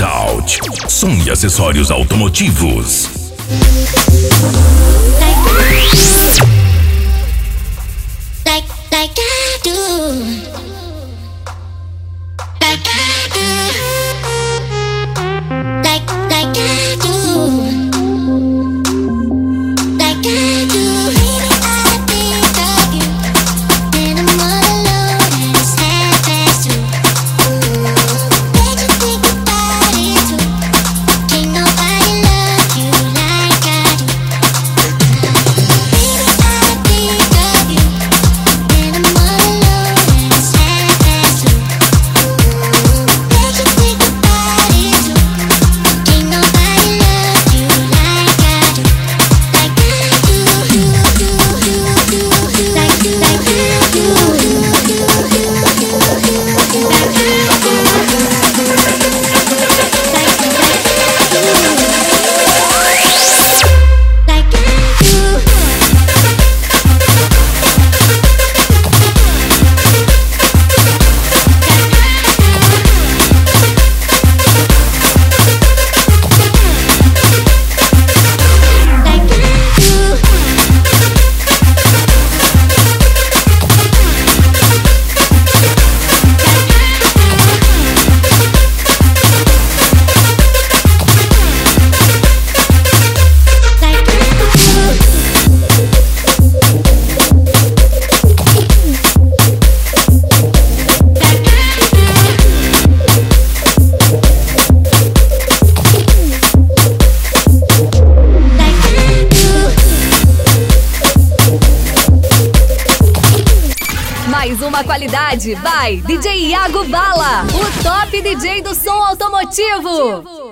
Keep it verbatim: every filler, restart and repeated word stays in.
Resalt, som e acessórios automotivos. Like, like I do. Like I do. Like, like I do. Like I do. Baby, I think of you when I'm all alone and it's half past two. Bet you think about it too. Can't nobody love you like I do. Baby, I think of you when I'm all alone and it's half past two. Bet you think about it too. Can't nobody love you like I do. Like I do, do, do, do, do, do. Like, like I do, do, do, do, do, do. Like I do. Like, like I do. Like I do. Like I do. Like I do. Like I do. Mais uma qualidade by D J Iago Bala, o top D J do som automotivo.